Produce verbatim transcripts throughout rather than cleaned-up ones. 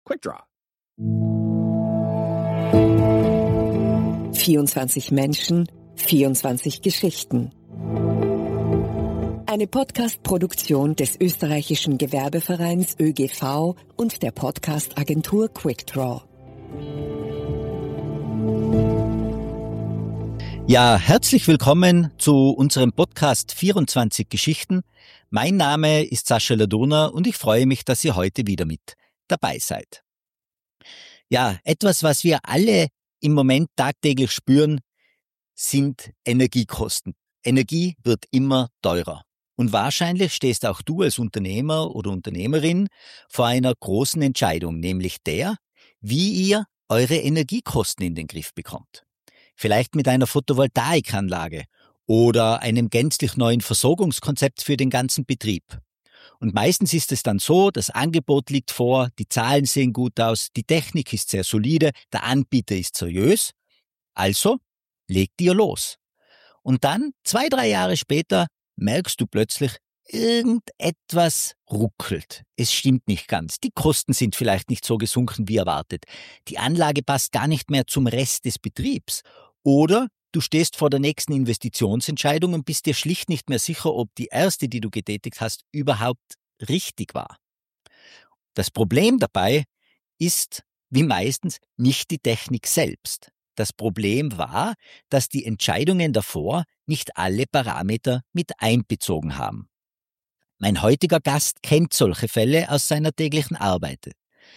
Quick Draw. vierundzwanzig Menschen, vierundzwanzig Geschichten. Eine Podcast-Produktion des österreichischen Gewerbevereins Ö G V und der Podcast-Agentur Quick Draw. Ja, herzlich willkommen zu unserem Podcast vierundzwanzig Geschichten. Mein Name ist Sascha Ladurna und ich freue mich, dass ihr heute wieder mit dabei seid. Ja, etwas, was wir alle im Moment tagtäglich spüren, sind Energiekosten. Energie wird immer teurer. Und wahrscheinlich stehst auch du als Unternehmer oder Unternehmerin vor einer großen Entscheidung, nämlich der, wie ihr eure Energiekosten in den Griff bekommt. Vielleicht mit einer Photovoltaikanlage oder einem gänzlich neuen Versorgungskonzept für den ganzen Betrieb. Und meistens ist es dann so, das Angebot liegt vor, die Zahlen sehen gut aus, die Technik ist sehr solide, der Anbieter ist seriös. Also legt ihr los. Und dann, zwei, drei Jahre später, merkst du plötzlich, irgendetwas ruckelt. Es stimmt nicht ganz. Die Kosten sind vielleicht nicht so gesunken wie erwartet. Die Anlage passt gar nicht mehr zum Rest des Betriebs. Oder du stehst vor der nächsten Investitionsentscheidung und bist dir schlicht nicht mehr sicher, ob die erste, die du getätigt hast, überhaupt richtig war. Das Problem dabei ist, wie meistens, nicht die Technik selbst. Das Problem war, dass die Entscheidungen davor nicht alle Parameter mit einbezogen haben. Mein heutiger Gast kennt solche Fälle aus seiner täglichen Arbeit.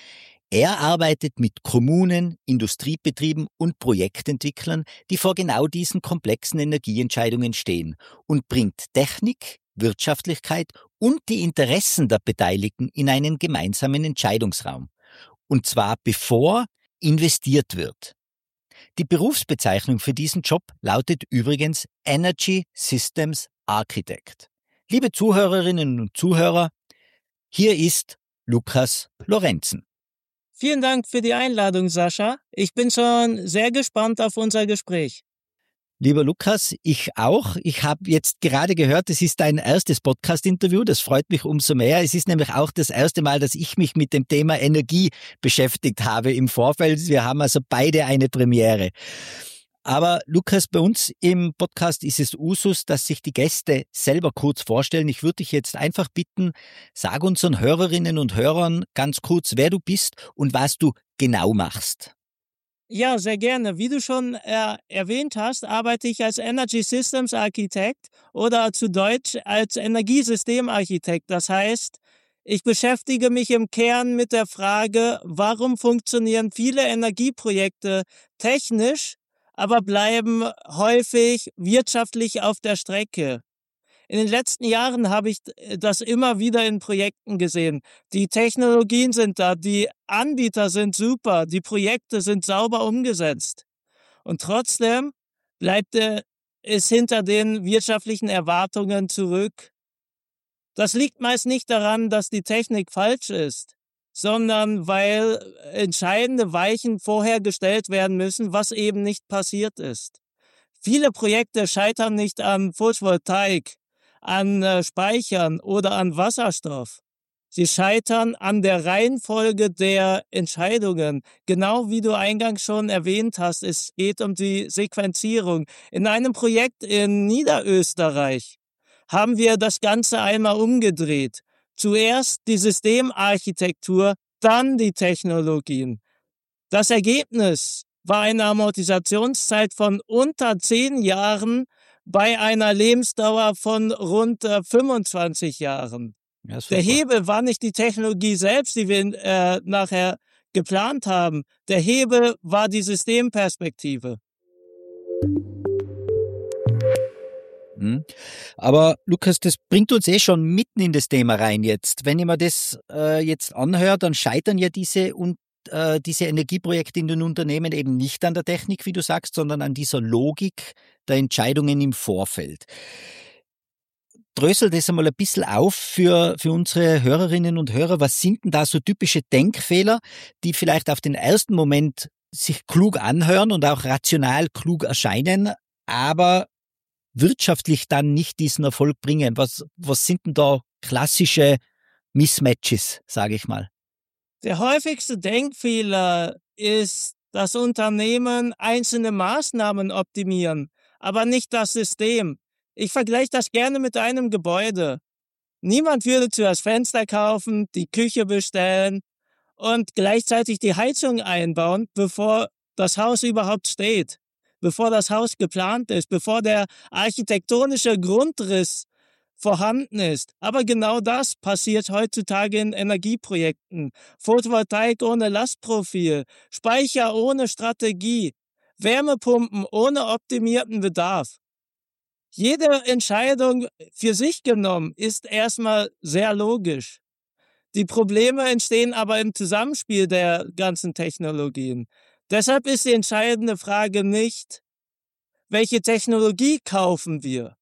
Er arbeitet mit Kommunen, Industriebetrieben und Projektentwicklern, die vor genau diesen komplexen Energieentscheidungen stehen und bringt Technik, Wirtschaftlichkeit und die Interessen der Beteiligten in einen gemeinsamen Entscheidungsraum. Und zwar bevor investiert wird. Die Berufsbezeichnung für diesen Job lautet übrigens Energy Systems Architect. Liebe Zuhörerinnen und Zuhörer, hier ist Lukas Lorenzen. Vielen Dank für die Einladung, Sascha. Ich bin schon sehr gespannt auf unser Gespräch. Lieber Lukas, ich auch. Ich habe jetzt gerade gehört, es ist dein erstes Podcast-Interview. Das freut mich umso mehr. Es ist nämlich auch das erste Mal, dass ich mich mit dem Thema Energie beschäftigt habe im Vorfeld. Wir haben also beide eine Premiere. Aber Lukas, bei uns im Podcast ist es Usus, dass sich die Gäste selber kurz vorstellen. Ich würde dich jetzt einfach bitten, sag unseren Hörerinnen und Hörern ganz kurz, wer du bist und was du genau machst. Ja, sehr gerne. Wie du schon äh, erwähnt hast, arbeite ich als Energy Systems Architect oder zu Deutsch als Energiesystemarchitekt. Das heißt, ich beschäftige mich im Kern mit der Frage, warum funktionieren viele Energieprojekte technisch, aber bleiben häufig wirtschaftlich auf der Strecke. In den letzten Jahren habe ich das immer wieder in Projekten gesehen. Die Technologien sind da, die Anbieter sind super, die Projekte sind sauber umgesetzt. Und trotzdem bleibt es hinter den wirtschaftlichen Erwartungen zurück. Das liegt meist nicht daran, dass die Technik falsch ist, sondern weil entscheidende Weichen vorher gestellt werden müssen, was eben nicht passiert ist. Viele Projekte scheitern nicht an Photovoltaik, an äh, Speichern oder an Wasserstoff. Sie scheitern an der Reihenfolge der Entscheidungen. Genau wie du eingangs schon erwähnt hast, es geht um die Sequenzierung. In einem Projekt in Niederösterreich haben wir das Ganze einmal umgedreht. Zuerst die Systemarchitektur, dann die Technologien. Das Ergebnis war eine Amortisationszeit von unter zehn Jahren bei einer Lebensdauer von rund äh, fünfundzwanzig Jahren. Ja, der Hebel war nicht die Technologie selbst, die wir äh, nachher geplant haben. Der Hebel war die Systemperspektive. Aber Lukas, das bringt uns eh schon mitten in das Thema rein jetzt. Wenn ich mir das äh, jetzt anhöre, dann scheitern ja diese, und, äh, diese Energieprojekte in den Unternehmen eben nicht an der Technik, wie du sagst, sondern an dieser Logik der Entscheidungen im Vorfeld. Drösel das einmal ein bisschen auf für, für unsere Hörerinnen und Hörer. Was sind denn da so typische Denkfehler, die vielleicht auf den ersten Moment sich klug anhören und auch rational klug erscheinen, aber wirtschaftlich dann nicht diesen Erfolg bringen? Was, was sind denn da klassische Mismatches, sage ich mal? Der häufigste Denkfehler ist, dass Unternehmen einzelne Maßnahmen optimieren, aber nicht das System. Ich vergleiche das gerne mit einem Gebäude. Niemand würde zuerst Fenster kaufen, die Küche bestellen und gleichzeitig die Heizung einbauen, bevor das Haus überhaupt steht, bevor das Haus geplant ist, bevor der architektonische Grundriss vorhanden ist. Aber genau das passiert heutzutage in Energieprojekten. Photovoltaik ohne Lastprofil, Speicher ohne Strategie, Wärmepumpen ohne optimierten Bedarf. Jede Entscheidung für sich genommen ist erstmal sehr logisch. Die Probleme entstehen aber im Zusammenspiel der ganzen Technologien. Deshalb ist die entscheidende Frage nicht, welche Technologie kaufen wir,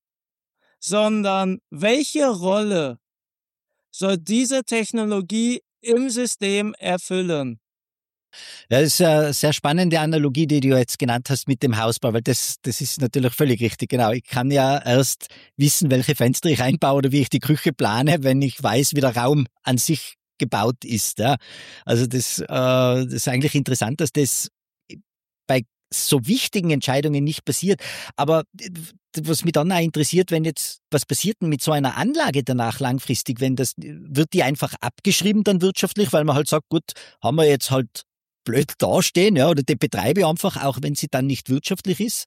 sondern welche Rolle soll diese Technologie im System erfüllen? Ja, das ist eine sehr spannende Analogie, die du jetzt genannt hast mit dem Hausbau, weil das, das ist natürlich völlig richtig, genau. Ich kann ja erst wissen, welche Fenster ich einbaue oder wie ich die Küche plane, wenn ich weiß, wie der Raum an sich gebaut ist. Ja. Also das, äh, das ist eigentlich interessant, dass das bei so wichtigen Entscheidungen nicht passiert. Aber was mich dann auch interessiert, wenn jetzt, was passiert denn mit so einer Anlage danach langfristig, wenn das, wird die einfach abgeschrieben dann wirtschaftlich, weil man halt sagt, gut, haben wir jetzt halt blöd dastehen, ja, oder die betreibe ich einfach, auch wenn sie dann nicht wirtschaftlich ist?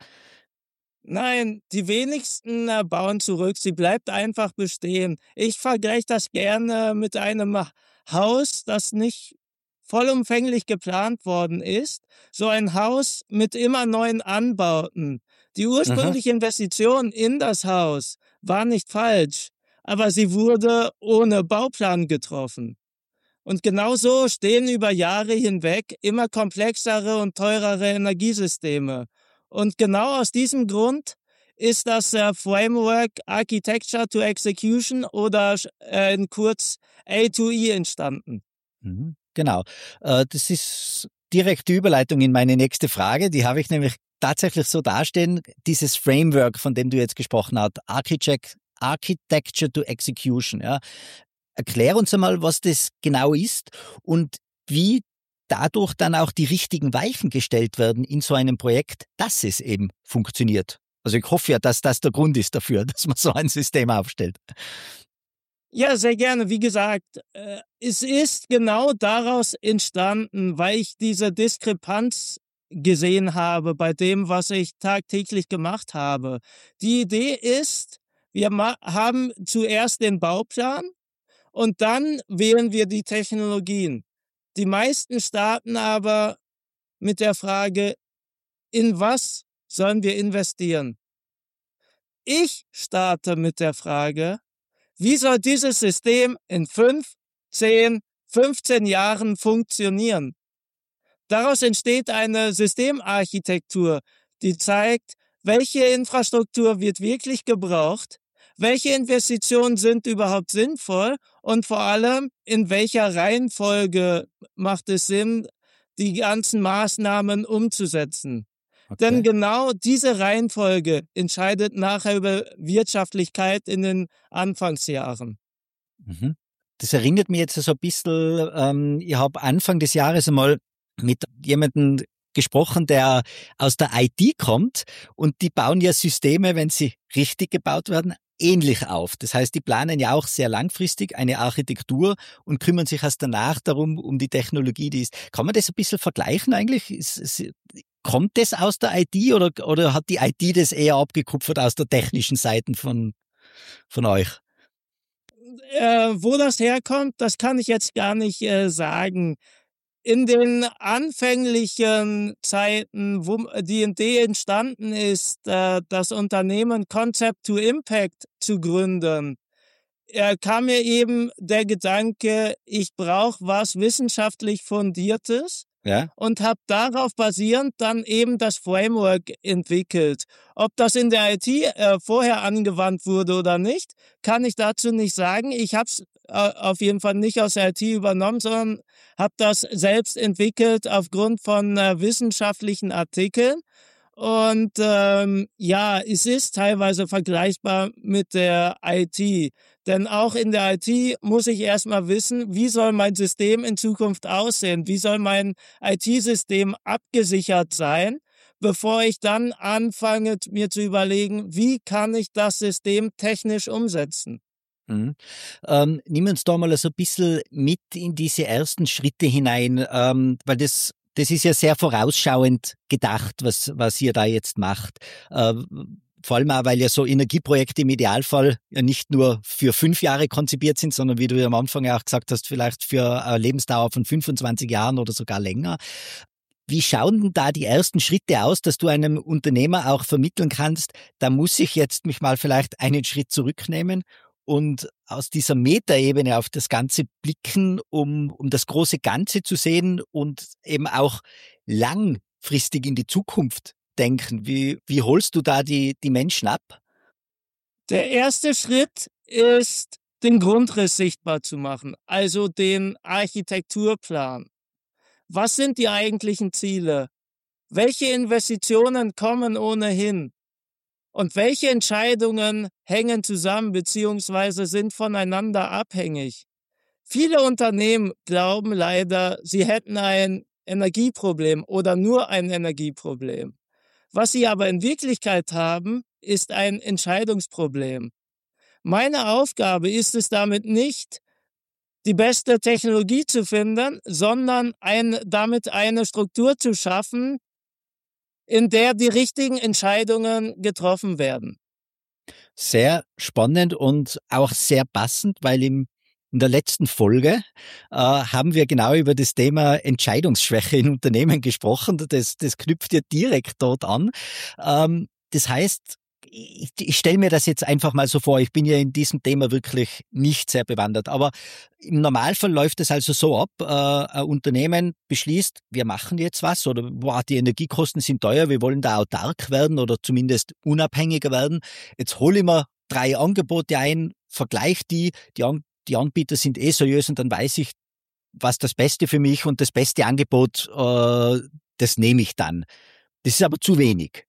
Nein, die wenigsten äh, bauen zurück, sie bleibt einfach bestehen. Ich vergleiche das gerne mit einem Haus, das nicht vollumfänglich geplant worden ist. So ein Haus mit immer neuen Anbauten. Die ursprüngliche Aha. Investition in das Haus war nicht falsch, aber sie wurde ohne Bauplan getroffen. Und genauso stehen über Jahre hinweg immer komplexere und teurere Energiesysteme. Und genau aus diesem Grund ist das äh, Framework Architecture to Execution oder äh, in kurz A to E entstanden. Mhm, genau. Äh, das ist direkt die Überleitung in meine nächste Frage. Die habe ich nämlich tatsächlich so dastehen. Dieses Framework, von dem du jetzt gesprochen hast, Architect, Architecture to Execution. Ja. Erklär uns einmal, was das genau ist und wie dadurch dann auch die richtigen Weichen gestellt werden in so einem Projekt, dass es eben funktioniert. Also ich hoffe ja, dass das der Grund ist dafür, dass man so ein System aufstellt. Ja, sehr gerne. Wie gesagt, äh, es ist genau daraus entstanden, weil ich diese Diskrepanz gesehen habe bei dem, was ich tagtäglich gemacht habe. Die Idee ist, wir ma- haben zuerst den Bauplan und dann wählen wir die Technologien. Die meisten starten aber mit der Frage, in was sollen wir investieren? Ich starte mit der Frage, wie soll dieses System in fünf, zehn, fünfzehn Jahren funktionieren? Daraus entsteht eine Systemarchitektur, die zeigt, welche Infrastruktur wird wirklich gebraucht, welche Investitionen sind überhaupt sinnvoll und vor allem, in welcher Reihenfolge macht es Sinn, die ganzen Maßnahmen umzusetzen. Okay. Denn genau diese Reihenfolge entscheidet nachher über Wirtschaftlichkeit in den Anfangsjahren. Mhm. Das erinnert mich jetzt so ein bisschen, ähm, ich habe Anfang des Jahres einmal mit jemandem gesprochen, der aus der I T kommt und die bauen ja Systeme, wenn sie richtig gebaut werden, ähnlich auf. Das heißt, die planen ja auch sehr langfristig eine Architektur und kümmern sich erst danach darum, um die Technologie, die ist. Kann man das ein bisschen vergleichen eigentlich? Ist, ist, kommt das aus der I T oder, oder hat die I T das eher abgekupfert aus der technischen Seite von, von euch? Äh, wo das herkommt, das kann ich jetzt gar nicht äh, sagen. In den anfänglichen Zeiten, wo die Idee entstanden ist, äh, das Unternehmen Concept to Impact zu gründen, äh, kam mir eben der Gedanke, ich brauche was wissenschaftlich Fundiertes. Ja. Und habe darauf basierend dann eben das Framework entwickelt. Ob das in der I T äh, vorher angewandt wurde oder nicht, kann ich dazu nicht sagen. Ich habe es äh, auf jeden Fall nicht aus der I T übernommen, sondern habe das selbst entwickelt aufgrund von äh, wissenschaftlichen Artikeln. Und ähm, ja, es ist teilweise vergleichbar mit der I T. Denn auch in der I T muss ich erstmal wissen, wie soll mein System in Zukunft aussehen? Wie soll mein I T-System abgesichert sein, bevor ich dann anfange, mir zu überlegen, wie kann ich das System technisch umsetzen? Mhm. Ähm, nimm uns da mal so ein bisschen mit in diese ersten Schritte hinein, ähm, weil das, das ist ja sehr vorausschauend gedacht, was, was ihr da jetzt macht. Äh, vor allem auch, weil ja so Energieprojekte im Idealfall ja nicht nur für fünf Jahre konzipiert sind, sondern wie du ja am Anfang ja auch gesagt hast, vielleicht für eine Lebensdauer von fünfundzwanzig Jahren oder sogar länger. Wie schauen denn da die ersten Schritte aus, dass du einem Unternehmer auch vermitteln kannst, da muss ich jetzt mich mal vielleicht einen Schritt zurücknehmen und aus dieser Metaebene auf das Ganze blicken, um, um das große Ganze zu sehen und eben auch langfristig in die Zukunft denken. Wie, wie holst du da die, die Menschen ab? Der erste Schritt ist, den Grundriss sichtbar zu machen, also den Architekturplan. Was sind die eigentlichen Ziele? Welche Investitionen kommen ohnehin? Und welche Entscheidungen hängen zusammen bzw. sind voneinander abhängig? Viele Unternehmen glauben leider, sie hätten ein Energieproblem oder nur ein Energieproblem. Was sie aber in Wirklichkeit haben, ist ein Entscheidungsproblem. Meine Aufgabe ist es damit nicht, die beste Technologie zu finden, sondern ein, damit eine Struktur zu schaffen, in der die richtigen Entscheidungen getroffen werden. Sehr spannend und auch sehr passend, weil im, in der letzten Folge äh, haben wir genau über das Thema Entscheidungsschwäche in Unternehmen gesprochen. Das, das knüpft ja direkt dort an. Ähm, das heißt, ich, ich stelle mir das jetzt einfach mal so vor, ich bin ja in diesem Thema wirklich nicht sehr bewandert, aber im Normalfall läuft es also so ab, äh, ein Unternehmen beschließt, wir machen jetzt was oder boah, die Energiekosten sind teuer, wir wollen da autark werden oder zumindest unabhängiger werden. Jetzt hole ich mir drei Angebote ein, vergleiche die, die, An die Anbieter sind eh seriös und dann weiß ich, was das Beste für mich und das beste Angebot, äh, das nehme ich dann. Das ist aber zu wenig.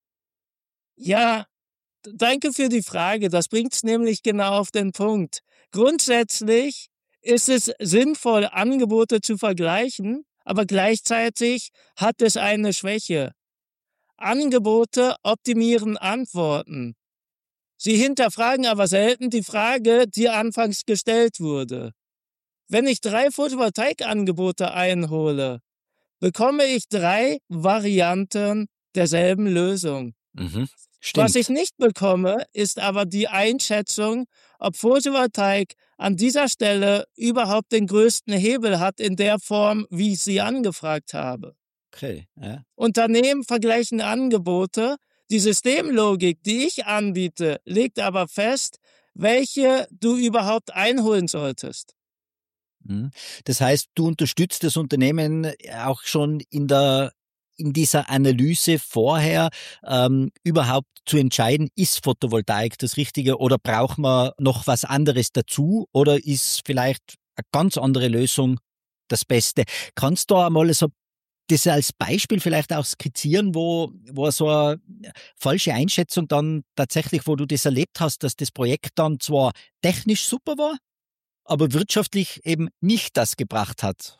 Ja, danke für die Frage. Das bringt es nämlich genau auf den Punkt. Grundsätzlich ist es sinnvoll, Angebote zu vergleichen, aber gleichzeitig hat es eine Schwäche. Angebote optimieren Antworten. Sie hinterfragen aber selten die Frage, die anfangs gestellt wurde. Wenn ich drei Photovoltaikangebote einhole, bekomme ich drei Varianten derselben Lösung. Mhm. Was ich Stimmt. nicht bekomme, ist aber die Einschätzung, ob Photovoltaik an dieser Stelle überhaupt den größten Hebel hat in der Form, wie ich sie angefragt habe. Okay, ja. Unternehmen vergleichen Angebote. Die Systemlogik, die ich anbiete, legt aber fest, welche du überhaupt einholen solltest. Mhm. Das heißt, du unterstützt das Unternehmen auch schon in der in dieser Analyse vorher ähm, überhaupt zu entscheiden, ist Photovoltaik das Richtige oder braucht man noch was anderes dazu oder ist vielleicht eine ganz andere Lösung das Beste? Kannst du einmal so das als Beispiel vielleicht auch skizzieren, wo, wo so eine falsche Einschätzung dann tatsächlich, wo du das erlebt hast, dass das Projekt dann zwar technisch super war, aber wirtschaftlich eben nicht das gebracht hat?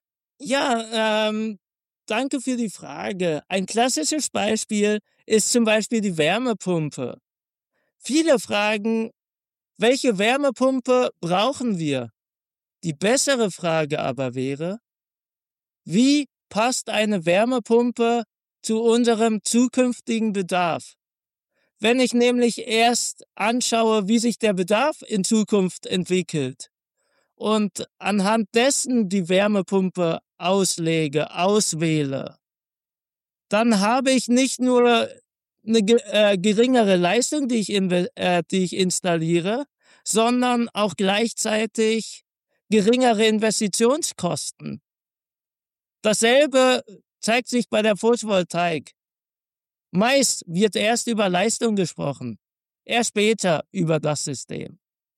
Ja, ähm, danke für die Frage. Ein klassisches Beispiel ist zum Beispiel die Wärmepumpe. Viele fragen, welche Wärmepumpe brauchen wir? Die bessere Frage aber wäre, wie passt eine Wärmepumpe zu unserem zukünftigen Bedarf? Wenn ich nämlich erst anschaue, wie sich der Bedarf in Zukunft entwickelt und anhand dessen die Wärmepumpe auslege, auswähle, dann habe ich nicht nur eine äh, geringere Leistung, die ich, äh, die ich installiere, sondern auch gleichzeitig geringere Investitionskosten. Dasselbe zeigt sich bei der Photovoltaik. Meist wird erst über Leistung gesprochen, erst später über das System.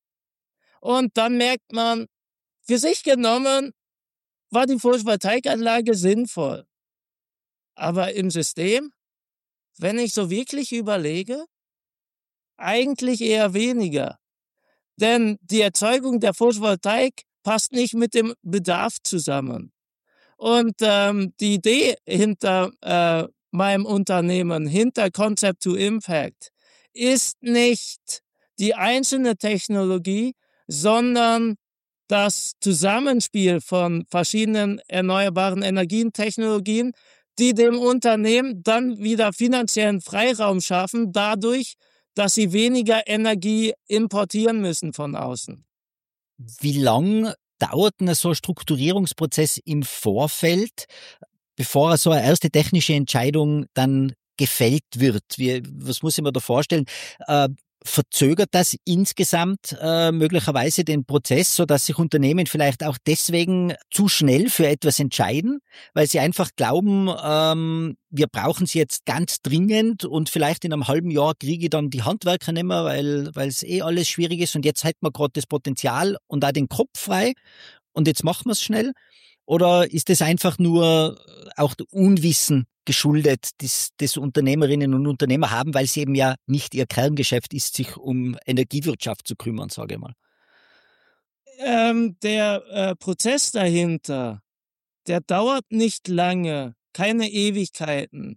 Und dann merkt man, für sich genommen war die Photovoltaikanlage sinnvoll. Aber im System Wenn ich so wirklich überlege, eigentlich eher weniger. Denn die Erzeugung der Photovoltaik passt nicht mit dem Bedarf zusammen. Und ähm, die Idee hinter äh, meinem Unternehmen, hinter Concept to Impact, ist nicht die einzelne Technologie, sondern das Zusammenspiel von verschiedenen erneuerbaren Energientechnologien, die dem Unternehmen dann wieder finanziellen Freiraum schaffen, dadurch, dass sie weniger Energie importieren müssen von außen. Wie lang dauert denn so ein Strukturierungsprozess im Vorfeld, bevor so eine erste technische Entscheidung dann gefällt wird? Wie, was muss ich mir da vorstellen? Äh, verzögert das insgesamt äh, möglicherweise den Prozess, sodass sich Unternehmen vielleicht auch deswegen zu schnell für etwas entscheiden, weil sie einfach glauben, ähm, wir brauchen sie jetzt ganz dringend und vielleicht in einem halben Jahr kriege ich dann die Handwerker nicht mehr, weil weil es eh alles schwierig ist und jetzt hätten wir gerade das Potenzial und auch den Kopf frei und jetzt machen wir es schnell? Oder ist es einfach nur auch Unwissen geschuldet, das, das Unternehmerinnen und Unternehmer haben, weil es eben ja nicht ihr Kerngeschäft ist, sich um Energiewirtschaft zu kümmern, sage ich mal? Ähm, der äh, Prozess dahinter, der dauert nicht lange, keine Ewigkeiten.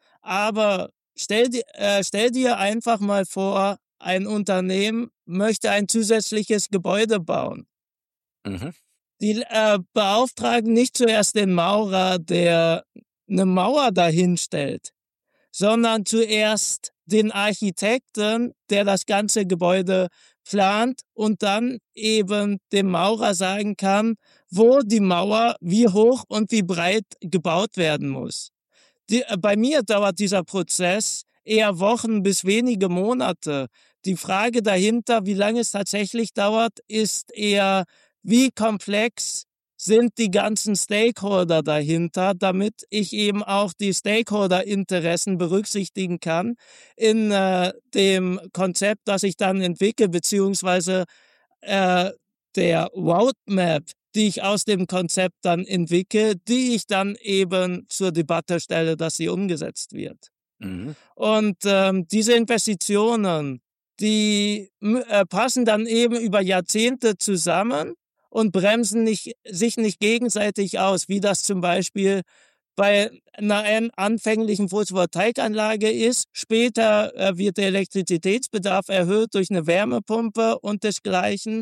Aber stell, di- äh, stell dir einfach mal vor, ein Unternehmen möchte ein zusätzliches Gebäude bauen. Mhm. Die äh, beauftragen nicht zuerst den Maurer, der eine Mauer dahin stellt, sondern zuerst den Architekten, der das ganze Gebäude plant und dann eben dem Maurer sagen kann, wo die Mauer wie hoch und wie breit gebaut werden muss. Die, äh, bei mir dauert dieser Prozess eher Wochen bis wenige Monate. Die Frage dahinter, wie lange es tatsächlich dauert, ist eher, wie komplex sind die ganzen Stakeholder dahinter, damit ich eben auch die Stakeholder-Interessen berücksichtigen kann in äh, dem Konzept, das ich dann entwickle, beziehungsweise äh, der Roadmap, die ich aus dem Konzept dann entwickle, die ich dann eben zur Debatte stelle, dass sie umgesetzt wird. Mhm. Und ähm, diese Investitionen, die äh, passen dann eben über Jahrzehnte zusammen und bremsen nicht, sich nicht gegenseitig aus, wie das zum Beispiel bei einer anfänglichen Photovoltaikanlage ist. Später äh, wird der Elektrizitätsbedarf erhöht durch eine Wärmepumpe und desgleichen.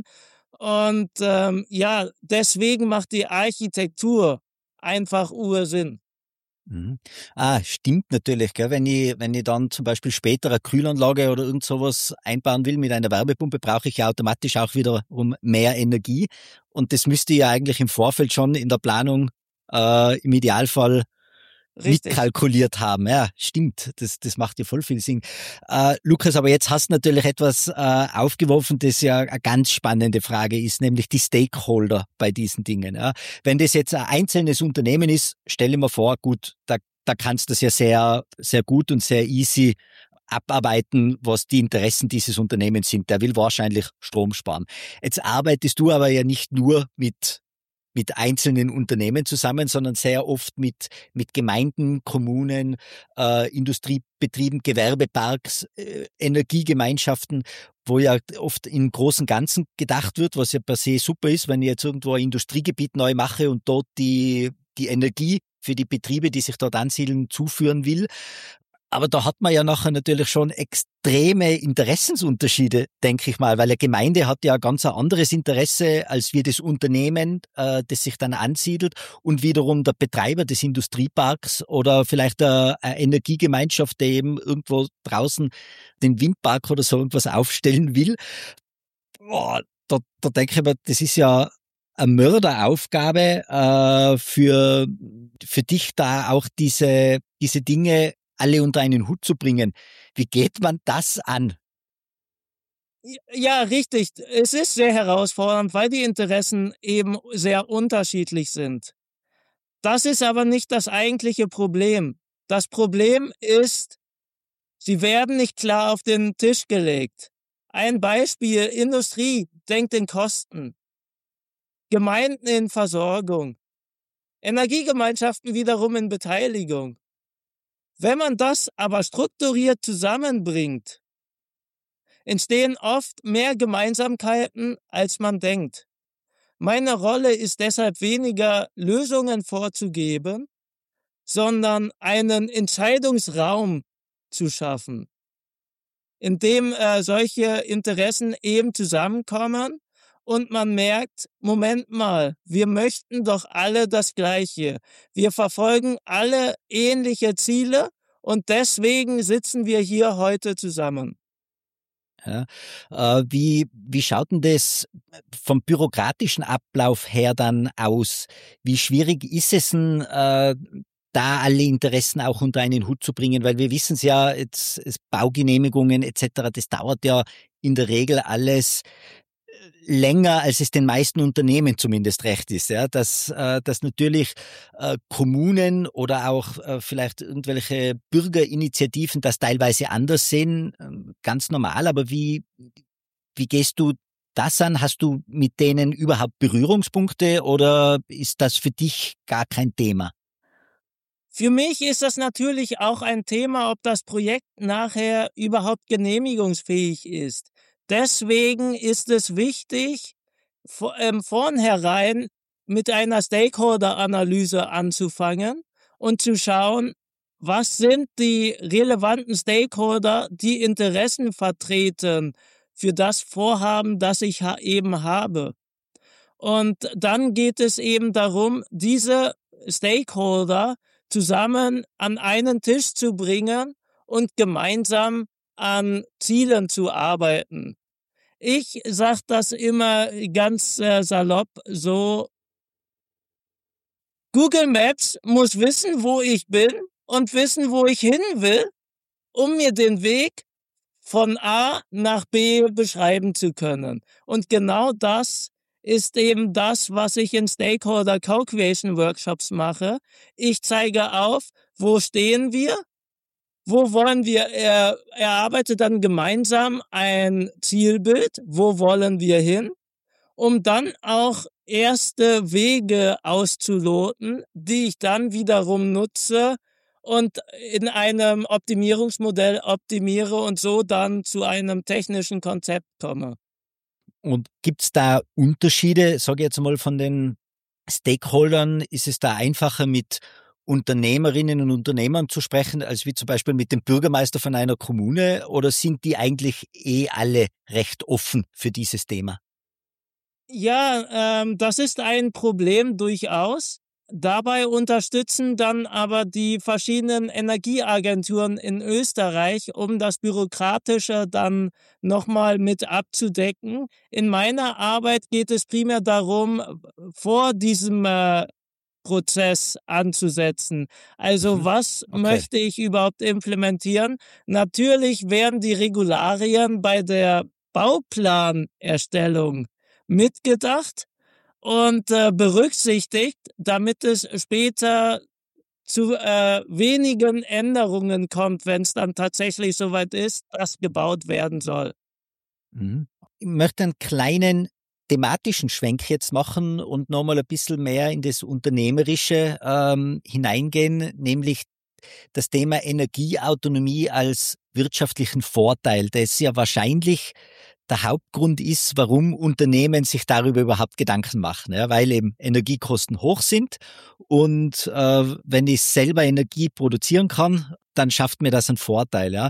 Und ähm, ja, deswegen macht die Architektur einfach Ursinn. Mhm. Ah, stimmt natürlich, gell? Wenn ich, wenn ich dann zum Beispiel später eine Kühlanlage oder irgend sowas einbauen will mit einer Wärmepumpe, brauche ich ja automatisch auch wiederum mehr Energie. Und das müsste ich ja eigentlich im Vorfeld schon in der Planung äh, im Idealfall Richtig. mitkalkuliert haben. Ja, stimmt. Das, das macht ja voll viel Sinn. Äh, Lukas, aber jetzt hast du natürlich etwas äh, aufgeworfen, das ja eine ganz spannende Frage ist, nämlich die Stakeholder bei diesen Dingen. Ja. Wenn das jetzt ein einzelnes Unternehmen ist, stelle mir vor, gut, da, da kannst du das ja sehr, sehr gut und sehr easy abarbeiten, was die Interessen dieses Unternehmens sind. Der will wahrscheinlich Strom sparen. Jetzt arbeitest du aber ja nicht nur mit mit einzelnen Unternehmen zusammen, sondern sehr oft mit, mit Gemeinden, Kommunen, äh, Industriebetrieben, Gewerbeparks, äh, Energiegemeinschaften, wo ja oft im großen Ganzen gedacht wird, was ja per se super ist, wenn ich jetzt irgendwo ein Industriegebiet neu mache und dort die, die Energie für die Betriebe, die sich dort ansiedeln, zuführen will. Aber da hat man ja nachher natürlich schon extreme Interessensunterschiede, denke ich mal, weil eine Gemeinde hat ja ganz ein anderes Interesse als wir das Unternehmen, äh, das sich dann ansiedelt und wiederum der Betreiber des Industrieparks oder vielleicht eine, eine Energiegemeinschaft, der eben irgendwo draußen den Windpark oder so irgendwas aufstellen will. Boah, da, da denke ich mir, das ist ja eine Mörderaufgabe äh, für, für dich da auch diese, diese Dinge alle unter einen Hut zu bringen. Wie geht man das an? Ja, richtig. Es ist sehr herausfordernd, weil die Interessen eben sehr unterschiedlich sind. Das ist aber nicht das eigentliche Problem. Das Problem ist, sie werden nicht klar auf den Tisch gelegt. Ein Beispiel, Industrie denkt in Kosten, Gemeinden in Versorgung, Energiegemeinschaften wiederum in Beteiligung. Wenn man das aber strukturiert zusammenbringt, entstehen oft mehr Gemeinsamkeiten, als man denkt. Meine Rolle ist deshalb weniger, Lösungen vorzugeben, sondern einen Entscheidungsraum zu schaffen, in dem äh, solche Interessen eben zusammenkommen und man merkt, Moment mal, wir möchten doch alle das Gleiche. Wir verfolgen alle ähnliche Ziele und deswegen sitzen wir hier heute zusammen. Ja. Äh, wie, wie schaut denn das vom bürokratischen Ablauf her dann aus? Wie schwierig ist es denn, äh, da alle Interessen auch unter einen Hut zu bringen? Weil wir wissen es ja, jetzt, es Baugenehmigungen et cetera, das dauert ja in der Regel alles länger, als es den meisten Unternehmen zumindest recht ist, ja, dass, äh, dass natürlich äh, Kommunen oder auch äh, vielleicht irgendwelche Bürgerinitiativen das teilweise anders sehen, äh, ganz normal, aber wie, wie gehst du das an? Hast du mit denen überhaupt Berührungspunkte oder ist das für dich gar kein Thema? Für mich ist das natürlich auch ein Thema, ob das Projekt nachher überhaupt genehmigungsfähig ist. Deswegen ist es wichtig, vor, ähm, vornherein mit einer Stakeholder-Analyse anzufangen und zu schauen, was sind die relevanten Stakeholder, die Interessen vertreten für das Vorhaben, das ich ha- eben habe. Und dann geht es eben darum, diese Stakeholder zusammen an einen Tisch zu bringen und gemeinsam an Zielen zu arbeiten. Ich sage das immer ganz äh, salopp so, Google Maps muss wissen, wo ich bin und wissen, wo ich hin will, um mir den Weg von A nach B beschreiben zu können. Und genau das ist eben das, was ich in Stakeholder Co-Creation Workshops mache. Ich zeige auf, wo stehen wir, wo wollen wir, er erarbeitet dann gemeinsam ein Zielbild, wo wollen wir hin, um dann auch erste Wege auszuloten, die ich dann wiederum nutze und in einem Optimierungsmodell optimiere und so dann zu einem technischen Konzept komme. Und gibt's da Unterschiede, sage ich jetzt mal, von den Stakeholdern? Ist es da einfacher, mit Unternehmerinnen und Unternehmern zu sprechen, als wie zum Beispiel mit dem Bürgermeister von einer Kommune? Oder sind die eigentlich eh alle recht offen für dieses Thema? Ja, ähm, das ist ein Problem durchaus. Dabei unterstützen dann aber die verschiedenen Energieagenturen in Österreich, um das Bürokratische dann nochmal mit abzudecken. In meiner Arbeit geht es primär darum, vor diesem äh, Prozess anzusetzen. Also Mhm. was Okay. möchte ich überhaupt implementieren? Natürlich werden die Regularien bei der Bauplanerstellung mitgedacht und äh, berücksichtigt, damit es später zu äh, wenigen Änderungen kommt, wenn es dann tatsächlich soweit ist, dass gebaut werden soll. Mhm. Ich möchte einen kleinen thematischen Schwenk jetzt machen und nochmal ein bisschen mehr in das Unternehmerische ähm, hineingehen, nämlich das Thema Energieautonomie als wirtschaftlichen Vorteil, das ja wahrscheinlich der Hauptgrund ist, warum Unternehmen sich darüber überhaupt Gedanken machen, ja, weil eben Energiekosten hoch sind und äh, wenn ich selber Energie produzieren kann, dann schafft mir das einen Vorteil. Ja.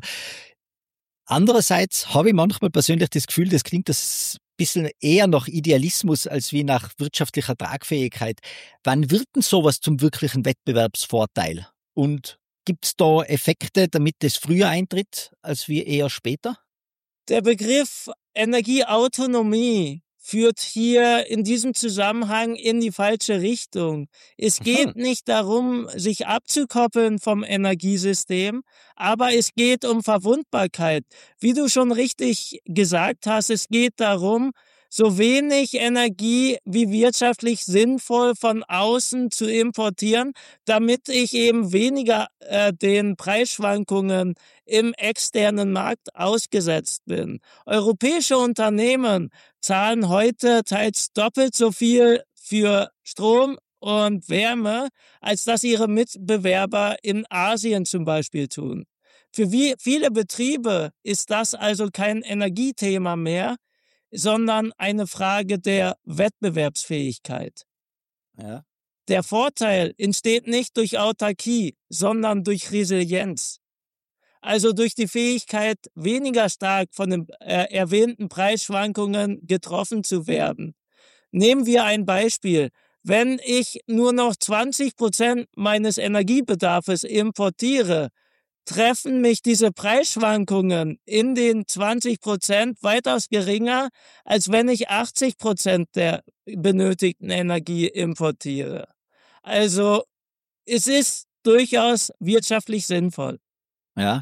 Andererseits habe ich manchmal persönlich das Gefühl, das klingt das bisschen eher nach Idealismus als wie nach wirtschaftlicher Tragfähigkeit. Wann wird denn sowas zum wirklichen Wettbewerbsvorteil? Und gibt es da Effekte, damit es früher eintritt, als wir eher später? Der Begriff Energieautonomie führt hier in diesem Zusammenhang in die falsche Richtung. Es geht Mhm. nicht darum, sich abzukoppeln vom Energiesystem, aber es geht um Verwundbarkeit. Wie du schon richtig gesagt hast, es geht darum, so wenig Energie wie wirtschaftlich sinnvoll von außen zu importieren, damit ich eben weniger äh, den Preisschwankungen im externen Markt ausgesetzt bin. Europäische Unternehmen zahlen heute teils doppelt so viel für Strom und Wärme, als das ihre Mitbewerber in Asien zum Beispiel tun. Für wie viele Betriebe ist das also kein Energiethema mehr, sondern eine Frage der Wettbewerbsfähigkeit. Ja. Der Vorteil entsteht nicht durch Autarkie, sondern durch Resilienz. Also durch die Fähigkeit, weniger stark von den äh, erwähnten Preisschwankungen getroffen zu werden. Nehmen wir ein Beispiel. Wenn ich nur noch zwanzig Prozent meines Energiebedarfs importiere, treffen mich diese Preisschwankungen in den zwanzig Prozent weitaus geringer, als wenn ich achtzig Prozent der benötigten Energie importiere. Also es ist durchaus wirtschaftlich sinnvoll. Ja.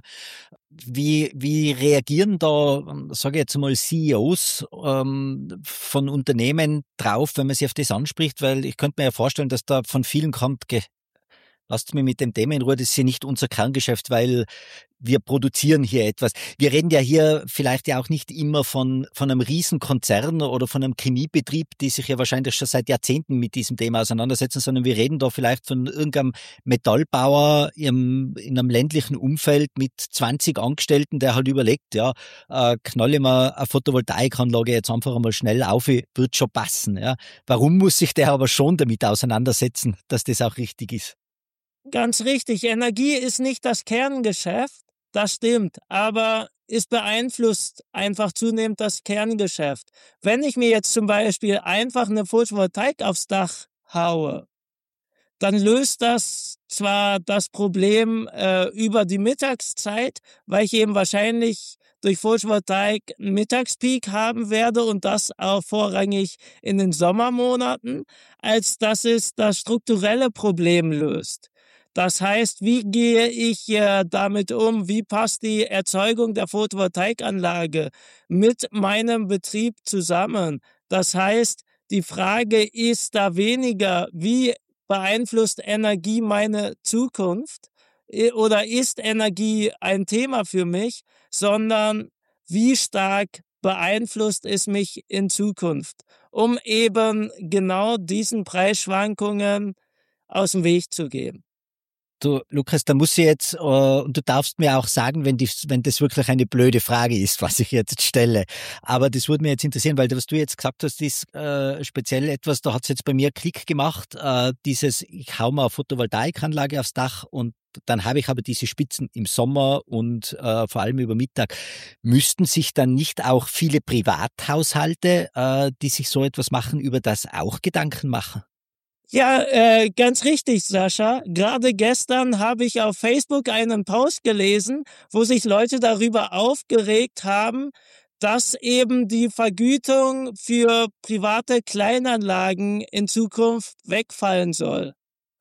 Wie, wie reagieren da, sage ich jetzt mal, C E Os ähm, von Unternehmen drauf, wenn man sich auf das anspricht? Weil ich könnte mir ja vorstellen, dass da von vielen kommt, ge lasst mich mit dem Thema in Ruhe, das ist hier nicht unser Kerngeschäft, weil wir produzieren hier etwas. Wir reden ja hier vielleicht ja auch nicht immer von, von einem Riesenkonzern oder von einem Chemiebetrieb, die sich ja wahrscheinlich schon seit Jahrzehnten mit diesem Thema auseinandersetzen, sondern wir reden da vielleicht von irgendeinem Metallbauer im, in einem ländlichen Umfeld mit zwanzig Angestellten, der halt überlegt, ja, äh, knall ich mir eine Photovoltaikanlage jetzt einfach einmal schnell auf, wird schon passen. Ja. Warum muss sich der aber schon damit auseinandersetzen, dass das auch richtig ist? Ganz richtig, Energie ist nicht das Kerngeschäft, das stimmt, aber es beeinflusst einfach zunehmend das Kerngeschäft. Wenn ich mir jetzt zum Beispiel einfach eine Photovoltaik aufs Dach haue, dann löst das zwar das Problem äh, über die Mittagszeit, weil ich eben wahrscheinlich durch Photovoltaik einen Mittagspeak haben werde und das auch vorrangig in den Sommermonaten, als dass es das strukturelle Problem löst. Das heißt, wie gehe ich äh, damit um? Wie passt die Erzeugung der Photovoltaikanlage mit meinem Betrieb zusammen? Das heißt, die Frage ist da weniger, wie beeinflusst Energie meine Zukunft oder ist Energie ein Thema für mich, sondern wie stark beeinflusst es mich in Zukunft, um eben genau diesen Preisschwankungen aus dem Weg zu gehen. Du, Lukas, da muss ich jetzt, äh, und du darfst mir auch sagen, wenn, die, wenn das wirklich eine blöde Frage ist, was ich jetzt stelle. Aber das würde mich jetzt interessieren, weil was du jetzt gesagt hast, ist äh, speziell etwas, da hat es jetzt bei mir Klick gemacht, äh, dieses, ich hau mal eine Photovoltaikanlage aufs Dach und dann habe ich aber diese Spitzen im Sommer und äh, vor allem über Mittag. Müssten sich dann nicht auch viele Privathaushalte, äh, die sich so etwas machen, über das auch Gedanken machen? Ja, äh, ganz richtig, Sascha. Gerade gestern habe ich auf Facebook einen Post gelesen, wo sich Leute darüber aufgeregt haben, dass eben die Vergütung für private Kleinanlagen in Zukunft wegfallen soll.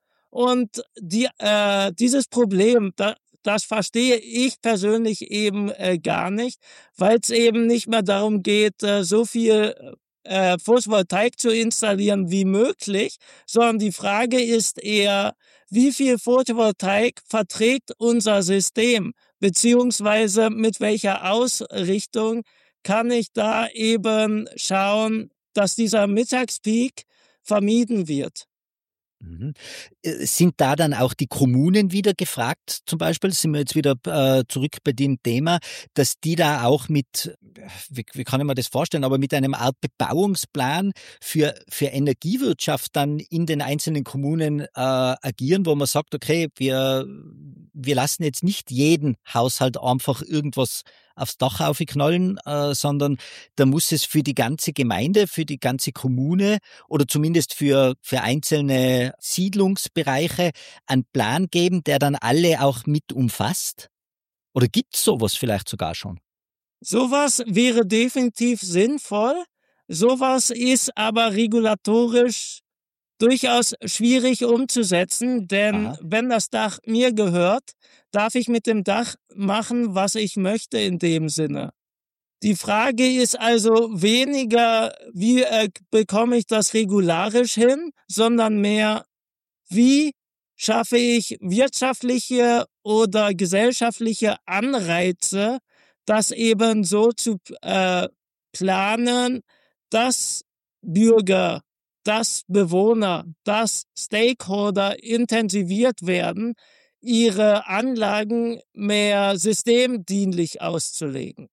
Und die, äh, dieses Problem, da, das verstehe ich persönlich eben äh, gar nicht, weil es eben nicht mehr darum geht, äh, so viel äh, Photovoltaik zu installieren wie möglich, sondern die Frage ist eher, wie viel Photovoltaik verträgt unser System, beziehungsweise mit welcher Ausrichtung kann ich da eben schauen, dass dieser Mittagspeak vermieden wird. Mhm. Sind da dann auch die Kommunen wieder gefragt, zum Beispiel, sind wir jetzt wieder äh, zurück bei dem Thema, dass die da auch mit, wie, wie kann ich mir das vorstellen, aber mit einem Art Bebauungsplan für, für Energiewirtschaft dann in den einzelnen Kommunen äh, agieren, wo man sagt, okay, wir, wir lassen jetzt nicht jeden Haushalt einfach irgendwas aufs Dach aufknallen, äh, sondern da muss es für die ganze Gemeinde, für die ganze Kommune oder zumindest für, für einzelne Siedlungsbereiche einen Plan geben, der dann alle auch mit umfasst? Oder gibt es sowas vielleicht sogar schon? Sowas wäre definitiv sinnvoll. Sowas ist aber regulatorisch durchaus schwierig umzusetzen, denn Aha. wenn das Dach mir gehört, darf ich mit dem Dach machen, was ich möchte in dem Sinne. Die Frage ist also weniger, wie äh, bekomme ich das regularisch hin, sondern mehr, wie schaffe ich wirtschaftliche oder gesellschaftliche Anreize, das eben so zu äh, planen, dass Bürger dass Bewohner, dass Stakeholder intensiviert werden, ihre Anlagen mehr systemdienlich auszulegen.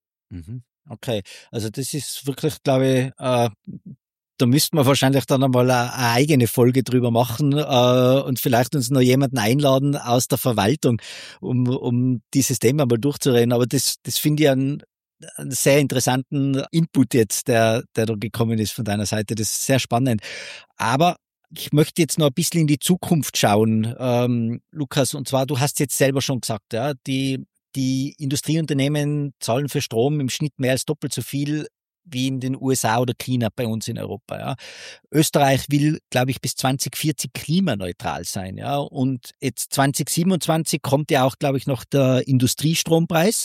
Okay, also das ist wirklich, glaube ich, äh, da müssten wir wahrscheinlich dann einmal eine, eine eigene Folge drüber machen äh, und vielleicht uns noch jemanden einladen aus der Verwaltung, um, um dieses Thema mal durchzureden. Aber das, das finde ich einen, einen sehr interessanten Input jetzt, der, der da gekommen ist von deiner Seite. Das ist sehr spannend. Aber ich möchte jetzt noch ein bisschen in die Zukunft schauen, ähm, Lukas. Und zwar, du hast jetzt selber schon gesagt, ja, die Die Industrieunternehmen zahlen für Strom im Schnitt mehr als doppelt so viel wie in den U S A oder China bei uns in Europa. Ja. Österreich will, glaube ich, bis zwanzig vierzig klimaneutral sein. Ja. Und jetzt zwanzig siebenundzwanzig kommt ja auch, glaube ich, noch der Industriestrompreis.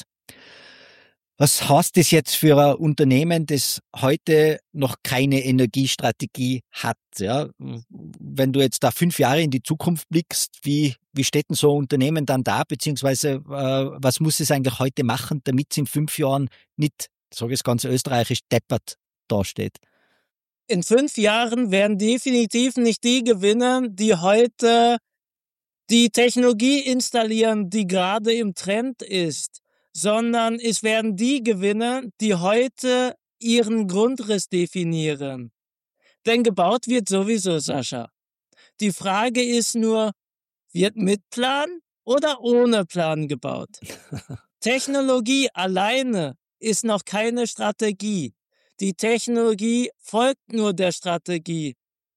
Was heißt das jetzt für ein Unternehmen, das heute noch keine Energiestrategie hat? Ja? Wenn du jetzt da fünf Jahre in die Zukunft blickst, wie, wie steht denn so ein Unternehmen dann da, beziehungsweise äh, was muss es eigentlich heute machen, damit es in fünf Jahren nicht, sage ich es ganz österreichisch, deppert dasteht? In fünf Jahren werden definitiv nicht die gewinnen, die heute die Technologie installieren, die gerade im Trend ist, sondern es werden die gewinnen, die heute ihren Grundriss definieren. Denn gebaut wird sowieso, Sascha. Die Frage ist nur, wird mit Plan oder ohne Plan gebaut? Technologie alleine ist noch keine Strategie. Die Technologie folgt nur der Strategie.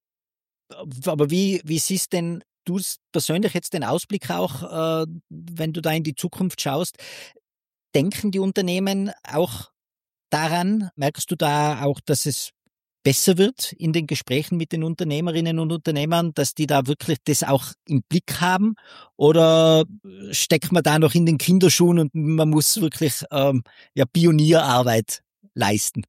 Aber wie, wie siehst denn du persönlich jetzt den Ausblick auch, äh, wenn du da in die Zukunft schaust? Denken die Unternehmen auch daran? Merkst du da auch, dass es besser wird in den Gesprächen mit den Unternehmerinnen und Unternehmern, dass die da wirklich das auch im Blick haben? Oder steckt man da noch in den Kinderschuhen und man muss wirklich ähm, ja, Pionierarbeit leisten?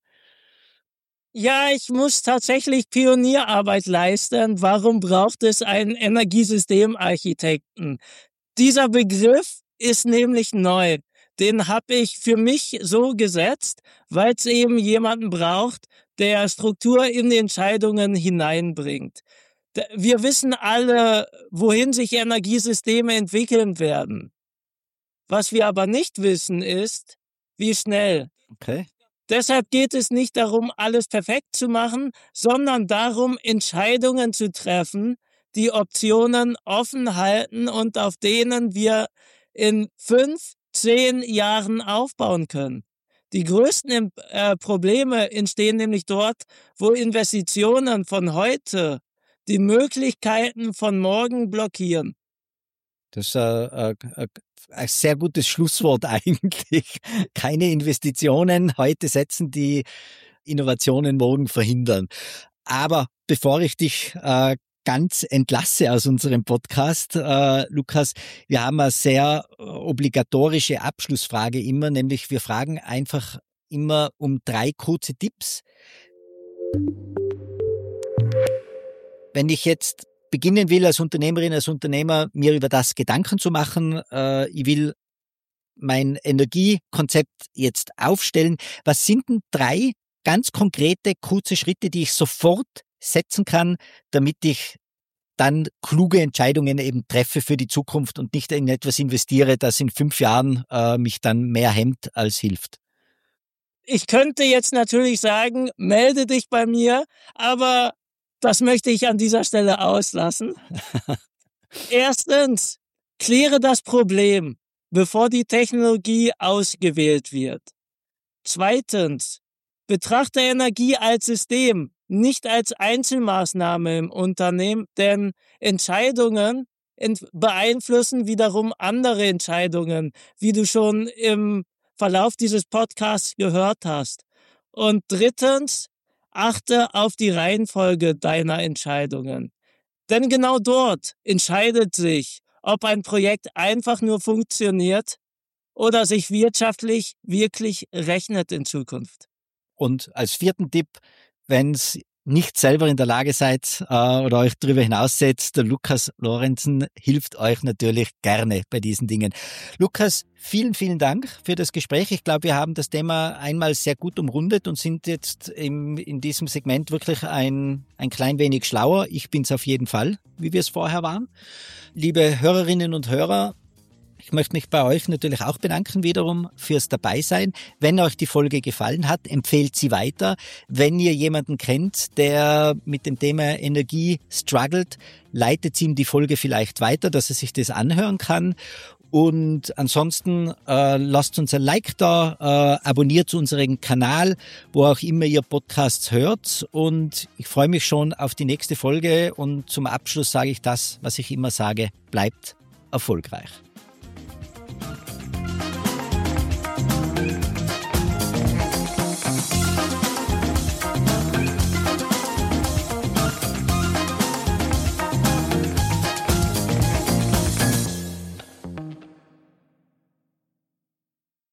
Ja, ich muss tatsächlich Pionierarbeit leisten. Warum braucht es einen Energiesystemarchitekten? Dieser Begriff ist nämlich neu. Den habe ich für mich so gesetzt, weil es eben jemanden braucht, der Struktur in die Entscheidungen hineinbringt. Wir wissen alle, wohin sich Energiesysteme entwickeln werden. Was wir aber nicht wissen ist, wie schnell. Okay. Deshalb geht es nicht darum, alles perfekt zu machen, sondern darum, Entscheidungen zu treffen, die Optionen offen halten und auf denen wir in fünf, zehn Jahren aufbauen können. Die größten äh, Probleme entstehen nämlich dort, wo Investitionen von heute die Möglichkeiten von morgen blockieren. Das ist ein, ein, ein sehr gutes Schlusswort eigentlich. Keine Investitionen heute setzen, die Innovationen morgen verhindern. Aber bevor ich dich äh, ganz entlasse aus unserem Podcast, äh, Lukas, wir haben eine sehr obligatorische Abschlussfrage immer, nämlich wir fragen einfach immer um drei kurze Tipps. Wenn ich jetzt beginnen will, als Unternehmerin, als Unternehmer, mir über das Gedanken zu machen, äh, ich will mein Energiekonzept jetzt aufstellen. Was sind denn drei ganz konkrete, kurze Schritte, die ich sofort setzen kann, damit ich dann kluge Entscheidungen eben treffe für die Zukunft und nicht in etwas investiere, das in fünf Jahren äh, mich dann mehr hemmt als hilft? Ich könnte jetzt natürlich sagen, melde dich bei mir, aber das möchte ich an dieser Stelle auslassen. Erstens, kläre das Problem, bevor die Technologie ausgewählt wird. Zweitens, betrachte Energie als System, nicht als Einzelmaßnahme im Unternehmen, denn Entscheidungen beeinflussen wiederum andere Entscheidungen, wie du schon im Verlauf dieses Podcasts gehört hast. Und drittens, achte auf die Reihenfolge deiner Entscheidungen. Denn genau dort entscheidet sich, ob ein Projekt einfach nur funktioniert oder sich wirtschaftlich wirklich rechnet in Zukunft. Und als vierten Tipp, wenn es nicht selber in der Lage seid äh, oder euch darüber hinaussetzt, der Lukas Lorenzen hilft euch natürlich gerne bei diesen Dingen. Lukas, vielen, vielen Dank für das Gespräch. Ich glaube, wir haben das Thema einmal sehr gut umrundet und sind jetzt im, in diesem Segment wirklich ein, ein klein wenig schlauer. Ich bin's auf jeden Fall, wie wir es vorher waren. Liebe Hörerinnen und Hörer, ich möchte mich bei euch natürlich auch bedanken wiederum fürs Dabeisein. Wenn euch die Folge gefallen hat, empfehlt sie weiter. Wenn ihr jemanden kennt, der mit dem Thema Energie struggelt, leitet ihm die Folge vielleicht weiter, dass er sich das anhören kann. Und ansonsten äh, lasst uns ein Like da, äh, abonniert unseren Kanal, wo auch immer ihr Podcasts hört. Und ich freue mich schon auf die nächste Folge. Und zum Abschluss sage ich das, was ich immer sage, bleibt erfolgreich.